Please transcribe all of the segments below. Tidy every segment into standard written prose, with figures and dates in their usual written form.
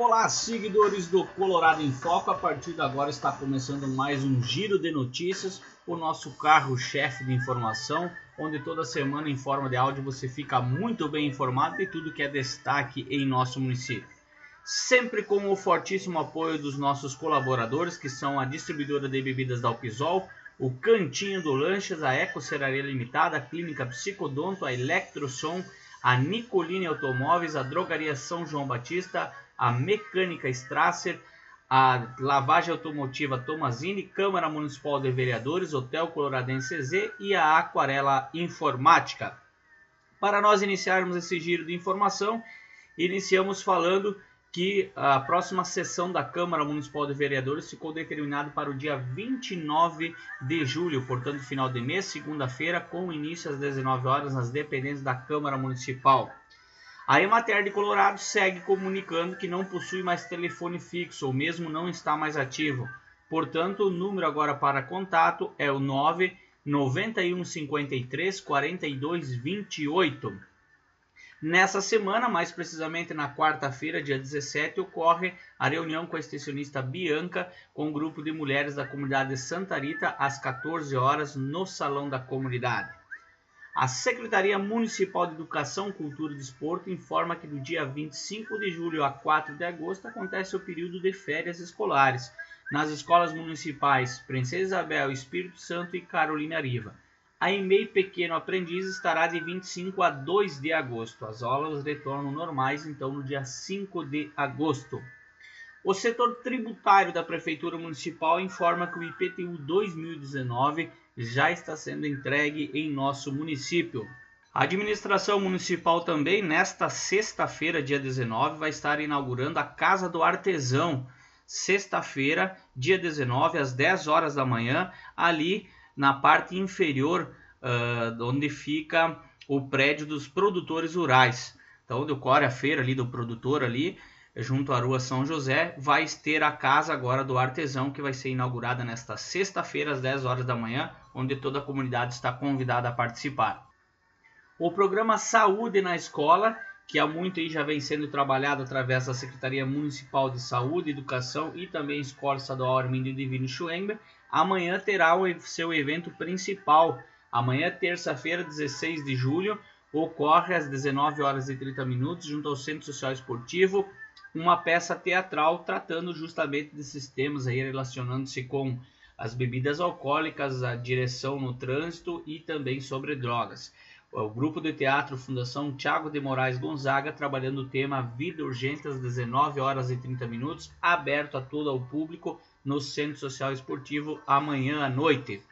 Olá, seguidores do Colorado em Foco. A partir de agora está começando mais um giro de notícias, o nosso carro-chefe de informação, onde toda semana em forma de áudio você fica muito bem informado de tudo que é destaque em nosso município. Sempre com o fortíssimo apoio dos nossos colaboradores, que são a distribuidora de bebidas da Alpisol, o Cantinho do Lanchas, a Eco Serraria Limitada, a Clínica Psicodonto, a Eletrosom, a Nicoline Automóveis, a Drogaria São João Batista, a Mecânica Strasser, a Lavagem Automotiva Tomazini, Câmara Municipal de Vereadores, Hotel Coloradense Z e a Aquarela Informática. Para nós iniciarmos esse giro de informação, iniciamos falando que a próxima sessão da Câmara Municipal de Vereadores ficou determinada para o dia 29 de julho, portanto final de mês, segunda-feira, com início às 19 horas nas dependências da Câmara Municipal. A Emater de Colorado segue comunicando que não possui mais telefone fixo ou mesmo não está mais ativo. Portanto, o número agora para contato é o 99153 4228. Nessa semana, mais precisamente na quarta-feira, dia 17, ocorre a reunião com a extensionista Bianca com um grupo de mulheres da comunidade de Santa Rita às 14 horas no Salão da Comunidade. A Secretaria Municipal de Educação, Cultura e Desporto informa que do dia 25 de julho a 4 de agosto acontece o período de férias escolares nas escolas municipais Princesa Isabel, Espírito Santo e Carolina Riva. A EMEI Pequeno Aprendiz estará de 25 a 2 de agosto. As aulas retornam normais, então, no dia 5 de agosto. O setor tributário da Prefeitura Municipal informa que o IPTU 2019 já está sendo entregue em nosso município. A administração municipal também, nesta sexta-feira, dia 19, vai estar inaugurando a Casa do Artesão. Sexta-feira, dia 19, às 10 horas da manhã, ali na parte inferior, onde fica o prédio dos produtores rurais. Então, onde ocorre a feira ali do produtor ali, junto à Rua São José, vai ter a Casa agora do Artesão, que vai ser inaugurada nesta sexta-feira, às 10 horas da manhã, onde toda a comunidade está convidada a participar. O programa Saúde na Escola, que há muito aí já vem sendo trabalhado através da Secretaria Municipal de Saúde, Educação e também Escola Estadual Armindo Divino Schwember, amanhã terá o seu evento principal. Amanhã, terça-feira, 16 de julho, ocorre às 19 horas e 30 minutos, junto ao Centro Social Esportivo, uma peça teatral tratando justamente desses temas aí, relacionando-se com as bebidas alcoólicas, a direção no trânsito e também sobre drogas. O grupo de teatro Fundação Thiago de Moraes Gonzaga, trabalhando o tema Vida Urgente às 19 horas e 30 minutos, aberto a todo o público no Centro Social Esportivo amanhã à noite.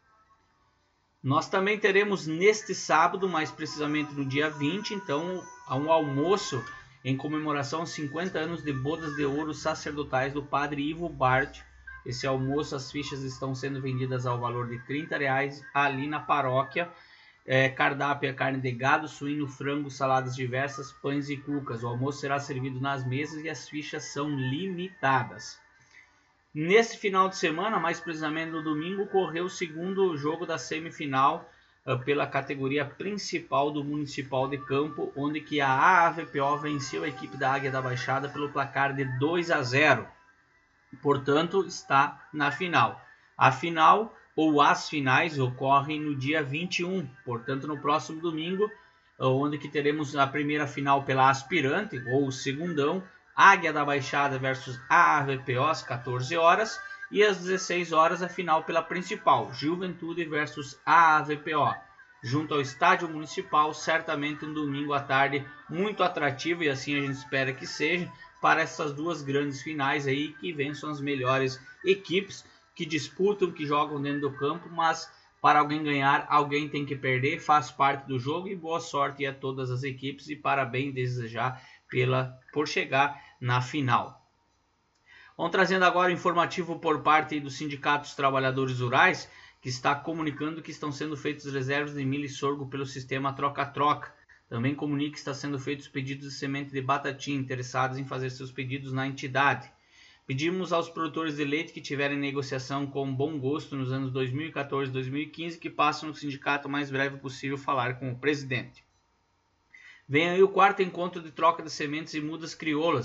Nós também teremos neste sábado, mais precisamente no dia 20, então, um almoço em comemoração aos 50 anos de bodas de ouro sacerdotais do Padre Ivo Bart. Esse almoço, as fichas estão sendo vendidas ao valor de R$30 ali na paróquia. Cardápio é carne de gado, suíno, frango, saladas diversas, pães e cucas. O almoço será servido nas mesas e as fichas são limitadas. Nesse final de semana, mais precisamente no domingo, ocorreu o segundo jogo da semifinal pela categoria principal do Municipal de Campo, onde que a AAVPO venceu a equipe da Águia da Baixada pelo placar de 2-0. Portanto, está na final. A final ou as finais ocorrem no dia 21, portanto no próximo domingo, onde que teremos a primeira final pela aspirante ou o segundão, Águia da Baixada versus AAVPO às 14 horas e às 16 horas a final pela principal, Juventude versus AAVPO, junto ao Estádio Municipal, certamente um domingo à tarde muito atrativo, e assim a gente espera que seja, para essas duas grandes finais aí, que vençam as melhores equipes que disputam, que jogam dentro do campo, mas para alguém ganhar, alguém tem que perder, faz parte do jogo, e boa sorte a todas as equipes e parabéns desde já por chegar na final. Vamos trazendo agora o informativo por parte dos sindicatos trabalhadores rurais, que está comunicando que estão sendo feitas reservas de milho e sorgo pelo sistema troca-troca. Também comunica que está sendo feitos pedidos de semente de batatinha interessados em fazer seus pedidos na entidade. Pedimos aos produtores de leite que tiverem negociação com bom gosto nos anos 2014 e 2015 que passem no sindicato o mais breve possível falar com o presidente. Vem aí o quarto encontro de troca de sementes e mudas crioulas,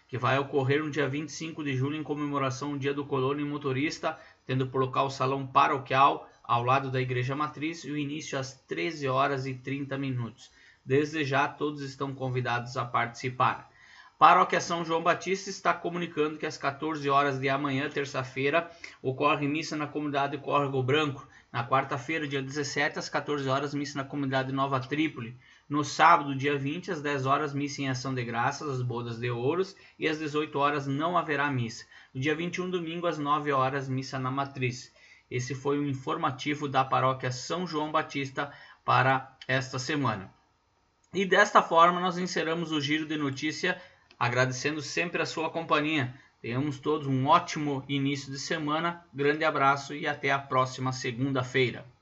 que vai ocorrer no dia 25 de julho em comemoração ao Dia do Colono e Motorista, tendo por local o Salão Paroquial, ao lado da Igreja Matriz, e o início às 13 horas e 30 minutos. Desde já, todos estão convidados a participar. Paróquia São João Batista está comunicando que às 14 horas de amanhã, terça-feira, ocorre missa na comunidade Córrego Branco. Na quarta-feira, dia 17, às 14 horas, missa na comunidade Nova Trípoli. No sábado, dia 20, às 10 horas, missa em ação de graças, as bodas de ouros, e às 18 horas não haverá missa. No dia 21, domingo, às 9 horas, missa na Matriz. Esse foi o informativo da Paróquia São João Batista para esta semana. E desta forma, nós encerramos o Giro de Notícia, agradecendo sempre a sua companhia. Tenhamos todos um ótimo início de semana, grande abraço e até a próxima segunda-feira.